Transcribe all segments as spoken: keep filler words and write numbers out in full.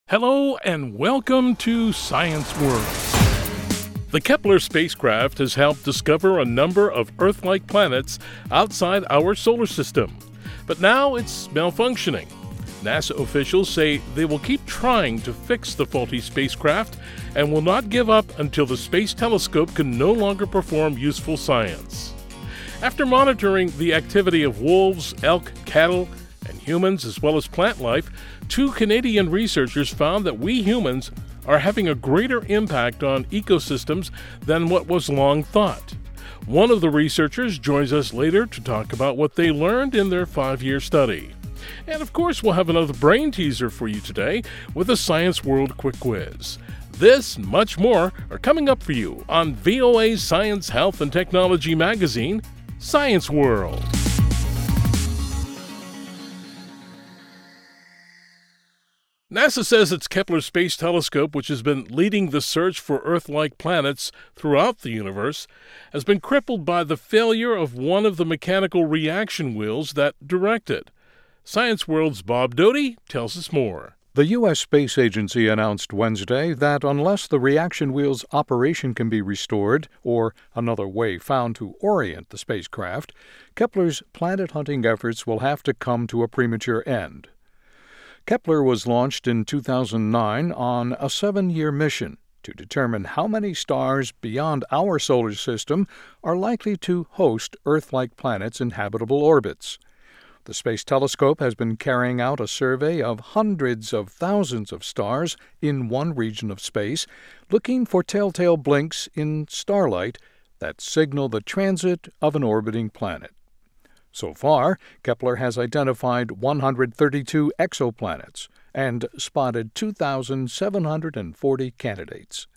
Hello and welcome to Science World. The Kepler spacecraft has helped discover a number of Earth-like planets outside our solar system, but now it's malfunctioning. NASA officials say they will keep trying to fix the faulty spacecraft and will not give up until the Space Telescope can no longer perform useful science. After monitoring the activity of wolves, elk, cattle, and humans, as well as plant life, two Canadian researchers found that we humans are having a greater impact on ecosystems than what was long thought. One of the researchers joins us later to talk about what they learned in their five-year study. And of course, we'll have another brain teaser for you today with a Science World quick quiz. This and much more are coming up for you on V O A's Science, Health, and Technology magazine, Science World. NASA says its Kepler Space Telescope, which has been leading the search for Earth-like planets throughout the universe, has been crippled by the failure of one of the mechanical reaction wheels that direct it. Science World's Bob Doty tells us more. The U S Space Agency announced Wednesday that unless the reaction wheel's operation can be restored, or another way found to orient the spacecraft, Kepler's planet-hunting efforts will have to come to a premature end. Kepler was launched in two thousand nine on a seven-year mission to determine how many stars beyond our solar system are likely to host Earth-like planets in habitable orbits. The Space Telescope has been carrying out a survey of hundreds of thousands of stars in one region of space, looking for telltale blinks in starlight that signal the transit of an orbiting planet. So far, Kepler has identified one hundred thirty-two exoplanets and spotted two thousand seven hundred forty candidates.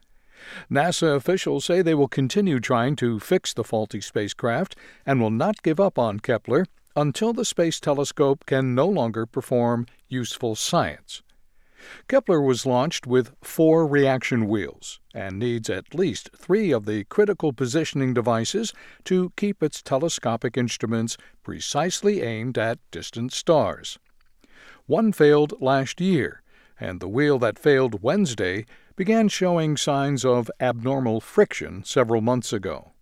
NASA officials say they will continue trying to fix the faulty spacecraft and will not give up on Kepler until the Space Telescope can no longer perform useful science. Kepler was launched with four reaction wheels and needs at least three of the critical positioning devices to keep its telescopic instruments precisely aimed at distant stars. One failed last year, and the wheel that failed Wednesday began showing signs of abnormal friction several months ago.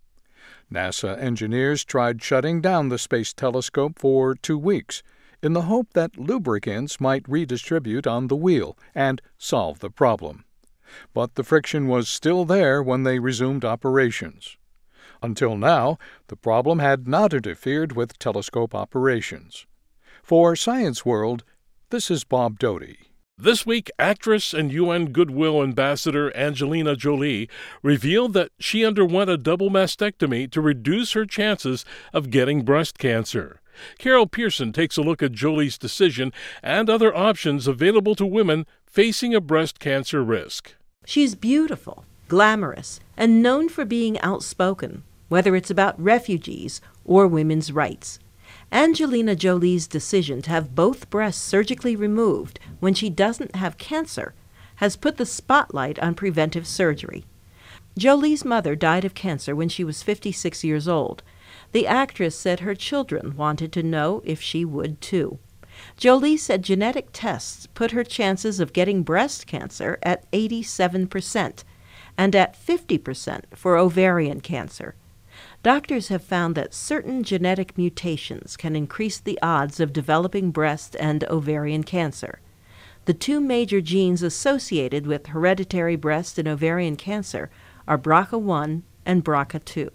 NASA engineers tried shutting down the Space Telescope for two weeks, in the hope that lubricants might redistribute on the wheel and solve the problem. But the friction was still there when they resumed operations. Until now, the problem had not interfered with telescope operations. For Science World, this is Bob Doty. This week, actress and U N Goodwill Ambassador Angelina Jolie revealed that she underwent a double mastectomy to reduce her chances of getting breast cancer. Carol Pearson takes a look at Jolie's decision and other options available to women facing a breast cancer risk. She's beautiful, glamorous, and known for being outspoken, whether it's about refugees or women's rights. Angelina Jolie's decision to have both breasts surgically removed when she doesn't have cancer has put the spotlight on preventive surgery. Jolie's mother died of cancer when she was fifty-six years old. The actress said her children wanted to know if she would too. Jolie said genetic tests put her chances of getting breast cancer at eighty-seven percent and at fifty percent for ovarian cancer. Doctors have found that certain genetic mutations can increase the odds of developing breast and ovarian cancer. The two major genes associated with hereditary breast and ovarian cancer are B R C A one and B R C A two.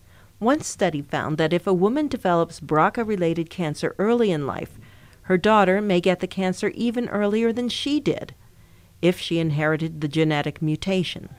One study found that if a woman develops B R C A-related cancer early in life, her daughter may get the cancer even earlier than she did, if she inherited the genetic mutation.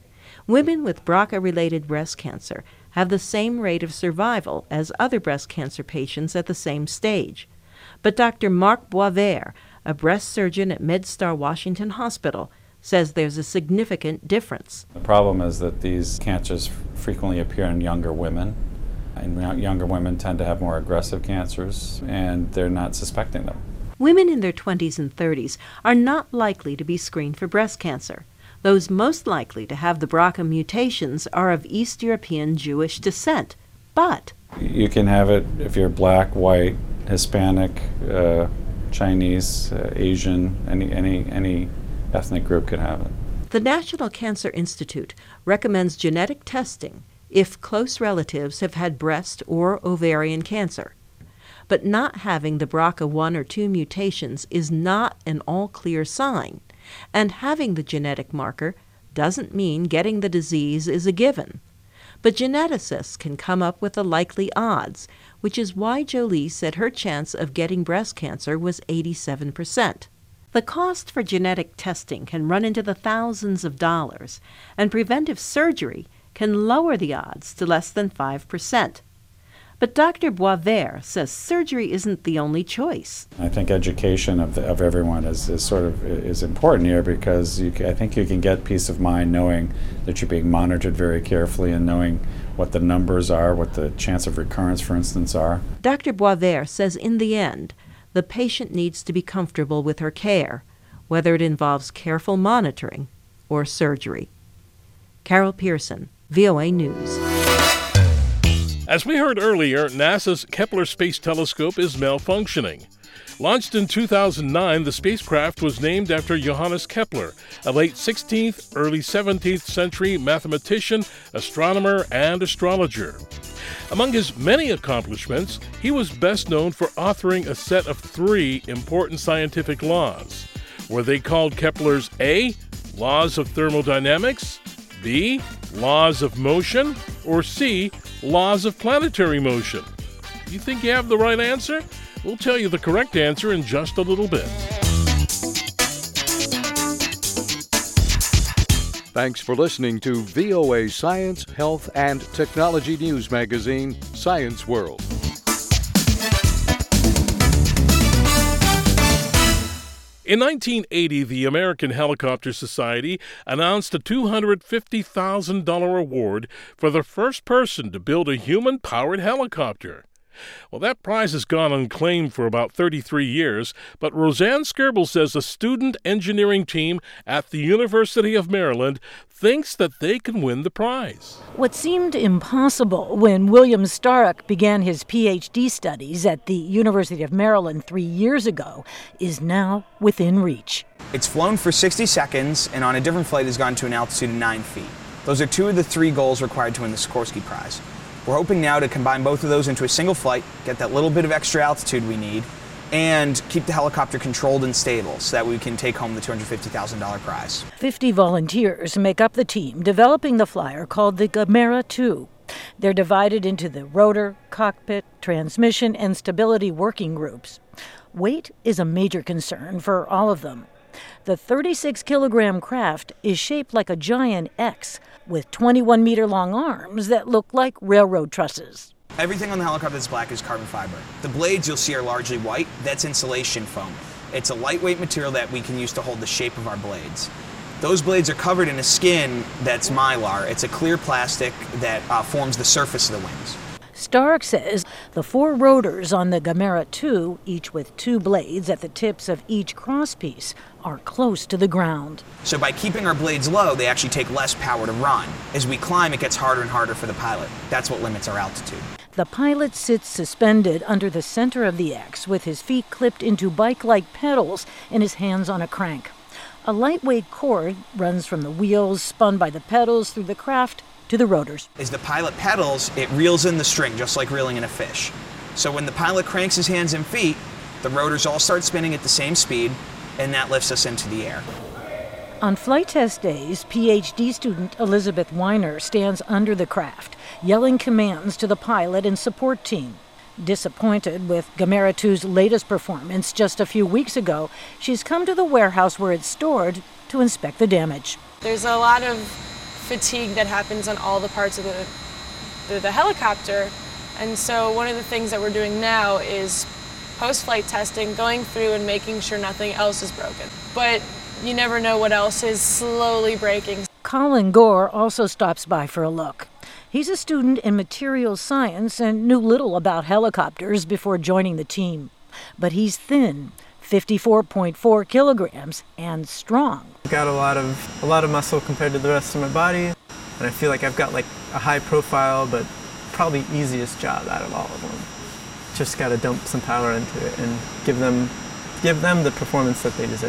Women with B R C A-related breast cancer have the same rate of survival as other breast cancer patients at the same stage. But Doctor Marc Boisvert, a breast surgeon at MedStar Washington Hospital, says there's a significant difference. The problem is that these cancers frequently appear in younger women, and younger women tend to have more aggressive cancers, and they're not suspecting them. Women in their twenties and thirties are not likely to be screened for breast cancer. Those most likely to have the B R C A mutations are of East European Jewish descent, but you can have it if you're black, white, Hispanic, uh, Chinese, uh, Asian, any any any ethnic group could have it. The National Cancer Institute recommends genetic testing if close relatives have had breast or ovarian cancer. But not having the B R C A one or two mutations is not an all-clear sign, and having the genetic marker doesn't mean getting the disease is a given. But geneticists can come up with the likely odds, which is why Jolie said her chance of getting breast cancer was eighty-seven percent. The cost for genetic testing can run into the thousands of dollars, and preventive surgery can lower the odds to less than five percent. But Doctor Boisvert says surgery isn't the only choice. I think education of, the, of everyone is, is sort of is important here, because you, I think you can get peace of mind knowing that you're being monitored very carefully and knowing what the numbers are, what the chance of recurrence, for instance, are. Doctor Boisvert says in the end, the patient needs to be comfortable with her care, whether it involves careful monitoring or surgery. Carol Pearson, V O A News. As we heard earlier, NASA's Kepler Space Telescope is malfunctioning. Launched in two thousand nine, the spacecraft was named after Johannes Kepler, a late sixteenth, early seventeenth century mathematician, astronomer, and astrologer. Among his many accomplishments, he was best known for authoring a set of three important scientific laws. Were they called Kepler's A, laws of thermodynamics, B, laws of motion, or C, laws of planetary motion? You think you have the right answer? We'll tell you the correct answer in just a little bit. Thanks for listening to V O A Science, Health, and Technology News Magazine, Science World. In nineteen eighty, the American Helicopter Society announced a two hundred fifty thousand dollars award for the first person to build a human-powered helicopter. Well, that prize has gone unclaimed for about thirty-three years, but Roseanne Skirble says a student engineering team at the University of Maryland thinks that they can win the prize. What seemed impossible when William Stark began his P H D studies at the University of Maryland three years ago is now within reach. It's flown for sixty seconds and on a different flight has gone to an altitude of nine feet. Those are two of the three goals required to win the Sikorsky Prize. We're hoping now to combine both of those into a single flight, get that little bit of extra altitude we need, and keep the helicopter controlled and stable so that we can take home the two hundred fifty thousand dollars prize. fifty volunteers make up the team developing the flyer called the Gamera two. They're divided into the rotor, cockpit, transmission, and stability working groups. Weight is a major concern for all of them. The thirty-six kilogram craft is shaped like a giant X with twenty-one meter long arms that look like railroad trusses. Everything on the helicopter that's black is carbon fiber. The blades you'll see are largely white. That's insulation foam. It's a lightweight material that we can use to hold the shape of our blades. Those blades are covered in a skin that's mylar. It's a clear plastic that uh, forms the surface of the wings. Stark says the four rotors on the Gamera two, each with two blades at the tips of each crosspiece, are close to the ground. So by keeping our blades low, they actually take less power to run. As we climb, it gets harder and harder for the pilot. That's what limits our altitude. The pilot sits suspended under the center of the X with his feet clipped into bike-like pedals and his hands on a crank. A lightweight cord runs from the wheels spun by the pedals through the craft to the rotors. As the pilot pedals, it reels in the string, just like reeling in a fish. So when the pilot cranks his hands and feet, the rotors all start spinning at the same speed, and that lifts us into the air. On flight test days, P H D student Elizabeth Weiner stands under the craft, yelling commands to the pilot and support team. Disappointed with Gamera two's latest performance just a few weeks ago, she's come to the warehouse where it's stored to inspect the damage. There's a lot of fatigue that happens on all the parts of the, the, the helicopter, and so one of the things that we're doing now is post-flight testing, going through and making sure nothing else is broken. But you never know what else is slowly breaking. Colin Gore also stops by for a look. He's a student in materials science and knew little about helicopters before joining the team. But he's thin, fifty-four point four kilograms, and strong. I've got a lot of a lot of muscle compared to the rest of my body, and I feel like I've got like a high profile, but probably easiest job out of all of them. Just got to dump some power into it and give them give them the performance that they deserve.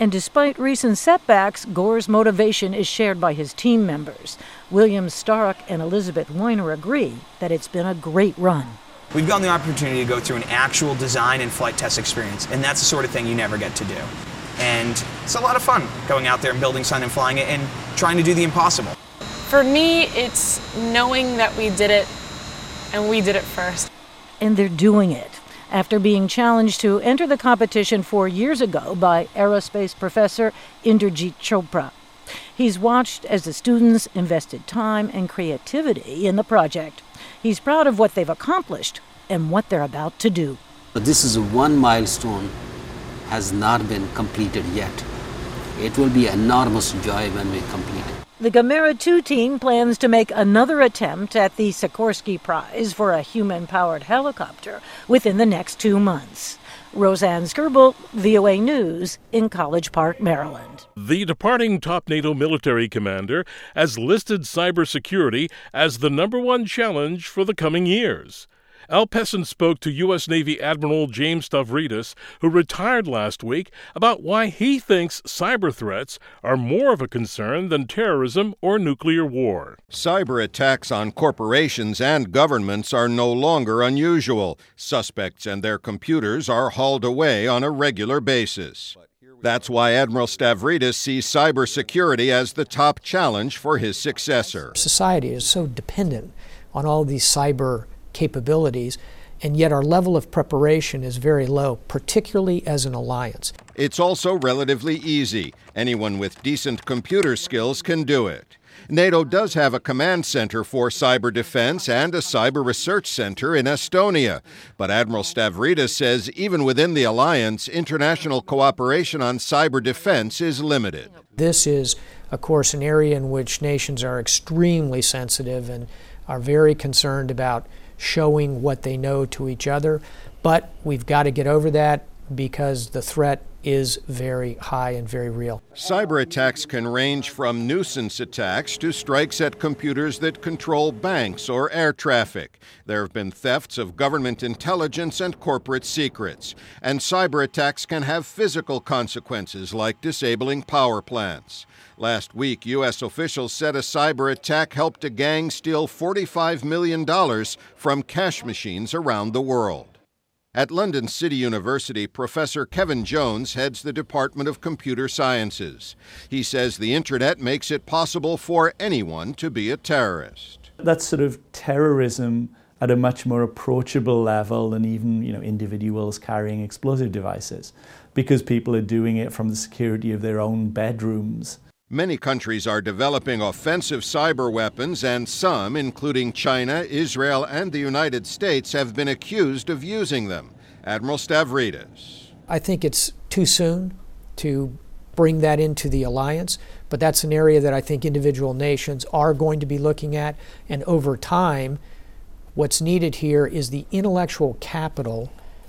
And despite recent setbacks, Gore's motivation is shared by his team members. William Stark and Elizabeth Weiner agree that it's been a great run. We've gotten the opportunity to go through an actual design and flight test experience, and that's the sort of thing you never get to do. And it's a lot of fun going out there and building something and flying it and trying to do the impossible. For me, it's knowing that we did it, and we did it first. And they're doing it after being challenged to enter the competition four years ago by aerospace professor Inderjit Chopra. He's watched as the students invested time and creativity in the project. He's proud of what they've accomplished and what they're about to do. But this is one milestone has not been completed yet. It will be enormous joy when we complete it. The Gamera two team plans to make another attempt at the Sikorsky Prize for a human-powered helicopter within the next two months. Roseanne Skirbel, V O A News, in College Park, Maryland. The departing top NATO military commander has listed cybersecurity as the number one challenge for the coming years. Al Pessin spoke to U S. Navy Admiral James Stavridis, who retired last week, about why he thinks cyber threats are more of a concern than terrorism or nuclear war. Cyber attacks on corporations and governments are no longer unusual. Suspects and their computers are hauled away on a regular basis. That's why Admiral Stavridis sees cybersecurity as the top challenge for his successor. Society is so dependent on all these cyber capabilities, and yet our level of preparation is very low, particularly as an alliance. It's also relatively easy. Anyone with decent computer skills can do it. NATO does have a command center for cyber defense and a cyber research center in Estonia. But Admiral Stavridis says even within the alliance, international cooperation on cyber defense is limited. This is, of course, an area in which nations are extremely sensitive and are very concerned about showing what they know to each other, but we've got to get over that because the threat is very high and very real. Cyber attacks can range from nuisance attacks to strikes at computers that control banks or air traffic. There have been thefts of government intelligence and corporate secrets. And cyber attacks can have physical consequences like disabling power plants. Last week, U S officials said a cyber attack helped a gang steal forty-five million dollars from cash machines around the world. At London City University, Professor Kevin Jones heads the Department of Computer Sciences. He says the Internet makes it possible for anyone to be a terrorist. That's sort of terrorism at a much more approachable level than even, you know, individuals carrying explosive devices, because people are doing it from the security of their own bedrooms. Many countries are developing offensive cyber weapons, and some, including China, Israel, and the United States, have been accused of using them. Admiral Stavridis. I think it's too soon to bring that into the alliance, but that's an area that I think individual nations are going to be looking at, and over time, what's needed here is the intellectual capital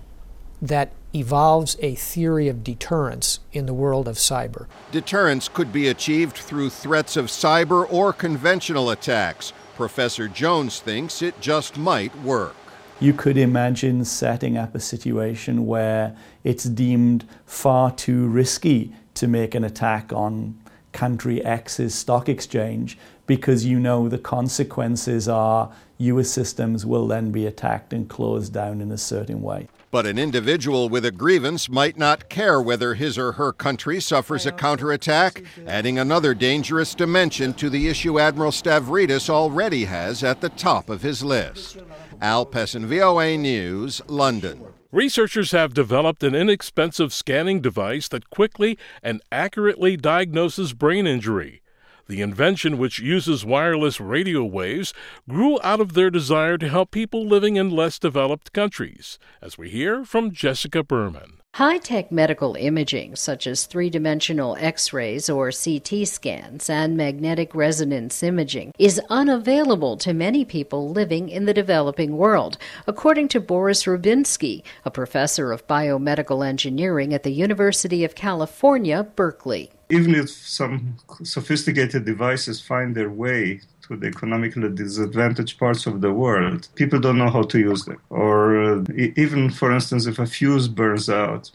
that evolves a theory of deterrence in the world of cyber. Deterrence could be achieved through threats of cyber or conventional attacks. Professor Jones thinks it just might work. You could imagine setting up a situation where it's deemed far too risky to make an attack on country X's stock exchange because you know the consequences are U S systems will then be attacked and closed down in a certain way. But an individual with a grievance might not care whether his or her country suffers a counterattack, adding another dangerous dimension to the issue Admiral Stavridis already has at the top of his list. Al Pessin, V O A News, London. Researchers have developed an inexpensive scanning device that quickly and accurately diagnoses brain injury. The invention, which uses wireless radio waves, grew out of their desire to help people living in less developed countries, as we hear from Jessica Berman. High-tech medical imaging, such as three-dimensional X-rays or C T scans and magnetic resonance imaging, is unavailable to many people living in the developing world, according to Boris Rubinsky, a professor of biomedical engineering at the University of California, Berkeley. Even if some sophisticated devices find their way to the economically disadvantaged parts of the world, people don't know how to use them. Or uh, even, for instance, if a fuse burns out,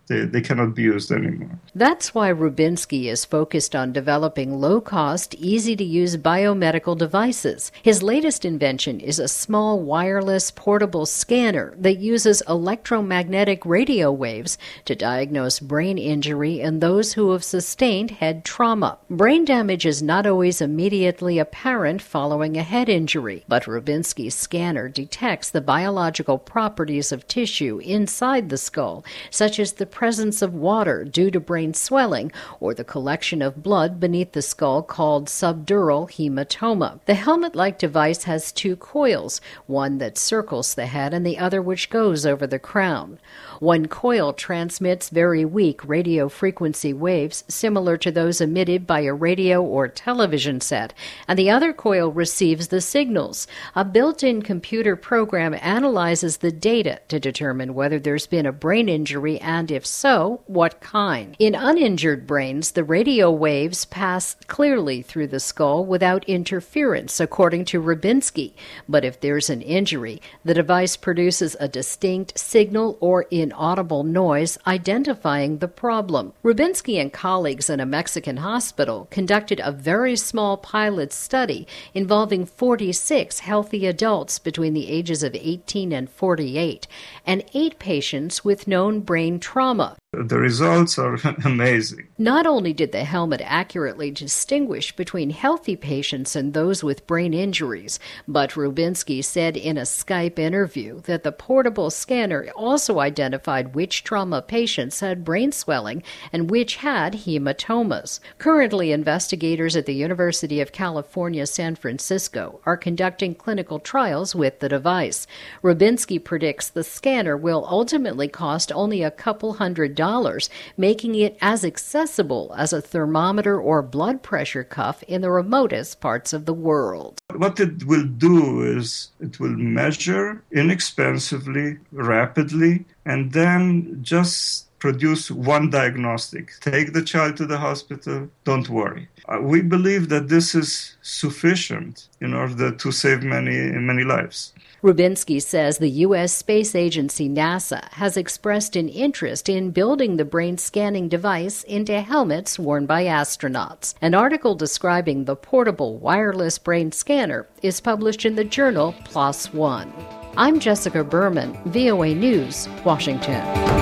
they, they cannot be used anymore. That's why Rubinsky is focused on developing low-cost, easy-to-use biomedical devices. His latest invention is a small wireless portable scanner that uses electromagnetic radio waves to diagnose brain injury in those who have sustained head trauma. Brain damage is not always immediately apparent following a head injury, but Rubinsky's scanner detects the biological properties of tissue inside the skull, such as the presence of water due to brain swelling or the collection of blood beneath the skull called subdural hematoma. The helmet-like device has two coils, one that circles the head and the other which goes over the crown. One coil transmits very weak radio frequency waves similar to those emitted by a radio or television set, and the other coil receives the signals. A built-in computer program analyzes the data to determine whether there's been a brain injury and, if so, what kind. In uninjured brains, the radio waves pass clearly through the skull without interference, according to Rubinsky. But if there's an injury, the device produces a distinct signal or inaudible noise identifying the problem. Rubinsky and colleagues in a Mexican hospital conducted a very small pilot study involving forty-six healthy adults between the ages of eighteen and forty-eight, and eight patients with known brain trauma. The results are amazing. Not only did the helmet accurately distinguish between healthy patients and those with brain injuries, but Rubinsky said in a Skype interview that the portable scanner also identified which trauma patients had brain swelling and which had hematomas. Currently, investigators at the University of California, San Francisco are conducting clinical trials with the device. Rubinsky predicts the scanner will ultimately cost only a couple hundred dollars. Dollars, making it as accessible as a thermometer or blood pressure cuff in the remotest parts of the world. What it will do is it will measure inexpensively, rapidly, and then just produce one diagnostic. Take the child to the hospital, don't worry. Uh, we believe that this is sufficient in order to save many, many lives. Rubinsky says the U S Space Agency, NASA, has expressed an interest in building the brain scanning device into helmets worn by astronauts. An article describing the portable wireless brain scanner is published in the journal PLOS ONE. I'm Jessica Berman, V O A News, Washington.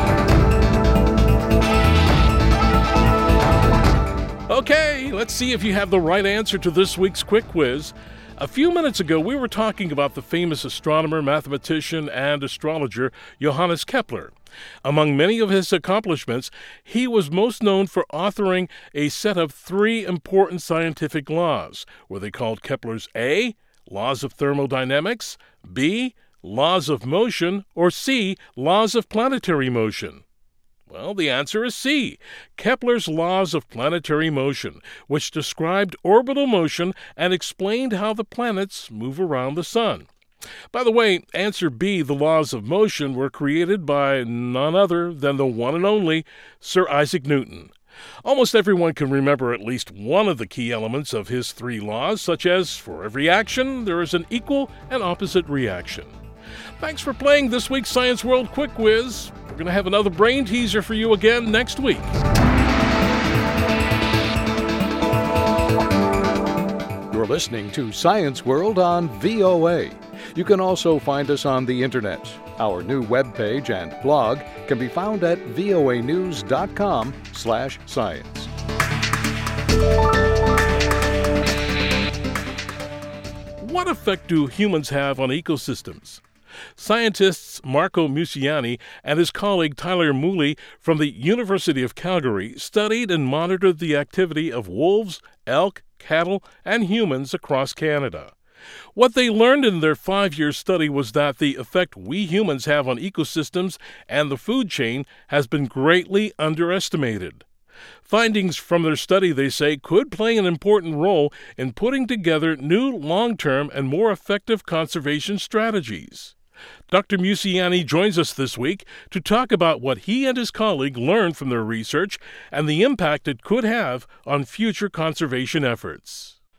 Okay, let's see if you have the right answer to this week's quick quiz. A few minutes ago, we were talking about the famous astronomer, mathematician, and astrologer Johannes Kepler. Among many of his accomplishments, he was most known for authoring a set of three important scientific laws. Were they called Kepler's A, laws of thermodynamics, B, laws of motion, or C, laws of planetary motion? Well, the answer is C, Kepler's laws of planetary motion, which described orbital motion and explained how the planets move around the sun. By the way, answer B, the laws of motion, were created by none other than the one and only Sir Isaac Newton. Almost everyone can remember at least one of the key elements of his three laws, such as, for every action, there is an equal and opposite reaction. Thanks for playing this week's Science World Quick Quiz. We're going to have another brain teaser for you again next week. You're listening to Science World on V O A. You can also find us on the internet. Our new webpage and blog can be found at voanews.com slash science. What effect do humans have on ecosystems? Scientists Marco Musiani and his colleague Tyler Mooley from the University of Calgary studied and monitored the activity of wolves, elk, cattle, and humans across Canada. What they learned in their five-year study was that the effect we humans have on ecosystems and the food chain has been greatly underestimated. Findings from their study, they say, could play an important role in putting together new long-term and more effective conservation strategies. Doctor Musiani joins us this week to talk about what he and his colleague learned from their research and the impact it could have on future conservation efforts.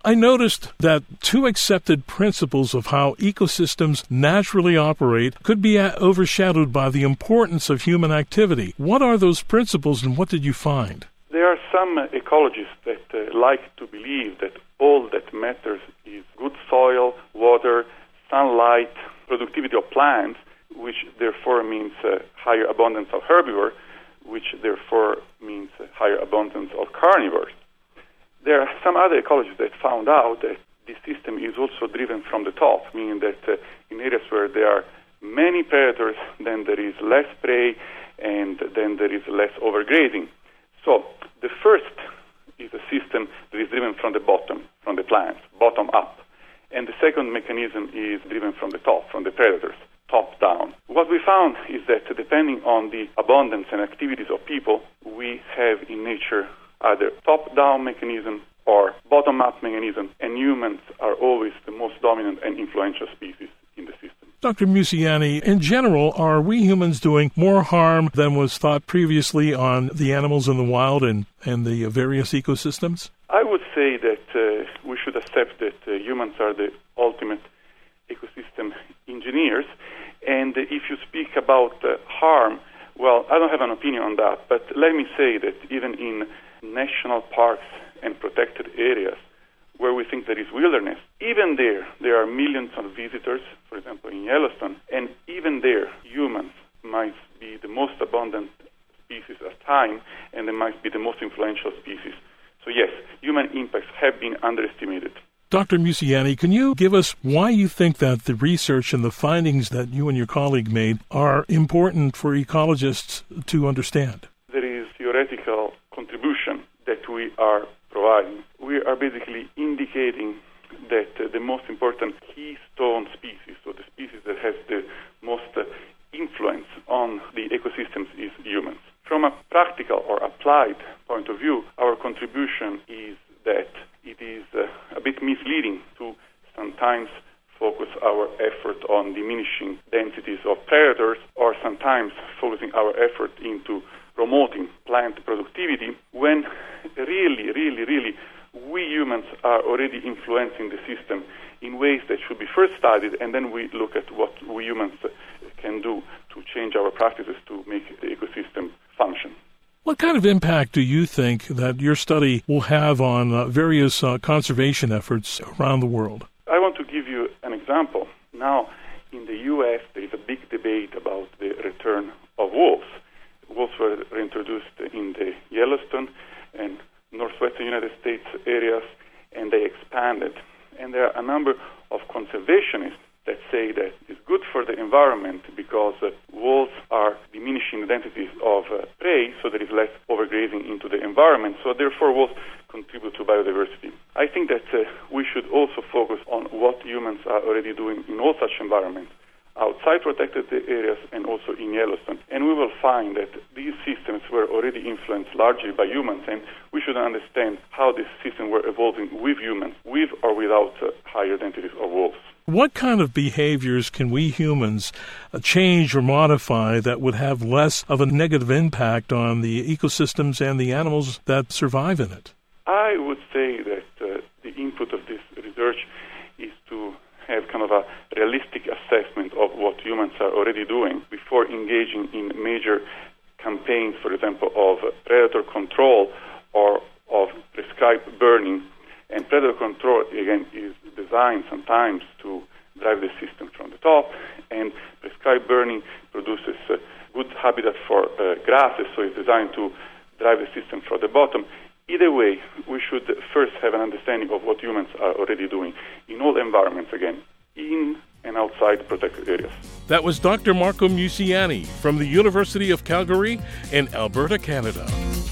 I noticed that two accepted principles of how ecosystems naturally operate could be overshadowed by the importance of human activity. What are those principles and what did you find? There are some ecologists that uh, like to believe that all that matters is good soil, water, sunlight, productivity of plants, which therefore means uh, higher abundance of herbivores, which therefore means uh, higher abundance of carnivores. There are some other ecologists that found out that this system is also driven from the top, meaning that uh, in areas where there are many predators, then there is less prey and then there is less overgrazing. So the first is a system that is driven from the bottom, from the plants, bottom up. And the second mechanism is driven from the top, from the predators, top down. What we found is that depending on the abundance and activities of people, we have in nature either top-down mechanism or bottom-up mechanism, and humans are always the most dominant and influential species in the system. Doctor Musiani, in general, are we humans doing more harm than was thought previously on the animals in the wild and, and the various ecosystems? I would say that uh, we should accept that uh, humans are the ultimate ecosystem engineers, and uh, if you speak about uh, harm, well, I don't have an opinion on that, but let me say that even in national parks and protected areas where we think there is wilderness, even there, there are millions of visitors, for example, in Yellowstone, and even there, humans might be the most abundant species at time, and they might be the most influential species. So yes, human impacts have been underestimated. Doctor Musiani, can you give us why you think that the research and the findings that you and your colleague made are important for ecologists to understand? There is theoretical contribution that we are providing. We are basically indicating that uh, the most important keystone species, so the species that has the most uh, influence on the ecosystems, is humans. From a practical or applied point of view, our contribution is that it is uh, a bit misleading to sometimes focus our effort on diminishing densities of predators, or sometimes focusing our effort into promoting plant productivity, when really, really, really we humans are already influencing the system in ways that should be first studied, and then we look at what we humans can do to change our practices to make the ecosystem function. What kind of impact do you think that your study will have on uh, various uh, conservation efforts around the world? I want to give you an example. Now, in the U S, there is a big debate about the return of wolves. Wolves were reintroduced in the Yellowstone and northwestern United States areas, and they expanded. And there are a number of conservationists that say that it's good for the environment because uh, wolves are diminishing the densities of uh, prey, so there is less overgrazing into the environment, so therefore wolves contribute to biodiversity. I think that uh, we should also focus on what humans are already doing in all such environments, outside protected areas and also in Yellowstone. And we will find that these systems were already influenced largely by humans, and we should understand how these systems were evolving with humans, with or without uh, higher densities of wolves. What kind of behaviors can we humans uh, change or modify that would have less of a negative impact on the ecosystems and the animals that survive in it? I would say that uh, the input of this research is to have kind of a realistic assessment of what humans are already doing before engaging in major campaigns, for example, of predator control or of prescribed burning. And predator control, again, is designed sometimes to drive the system from the top, and prescribed burning produces uh, good habitat for uh, grasses, so it's designed to drive the system from the bottom. Either way, we should first have an understanding of what humans are already doing in all environments, again, in and outside protected areas. That was Doctor Marco Musiani from the University of Calgary in Alberta, Canada.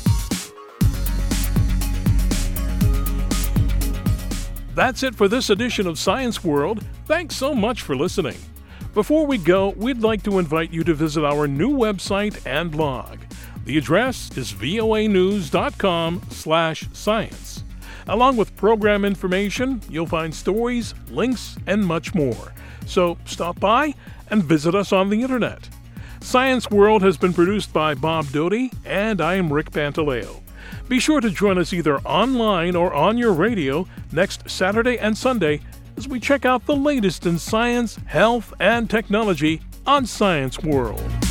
That's it for this edition of Science World. Thanks so much for listening. Before we go, we'd like to invite you to visit our new website and blog. The address is voanews.com slash science. Along with program information, you'll find stories, links, and much more. So stop by and visit us on the internet. Science World has been produced by Bob Doty, and I am Rick Pantaleo. Be sure to join us either online or on your radio next Saturday and Sunday as we check out the latest in science, health, and technology on Science World.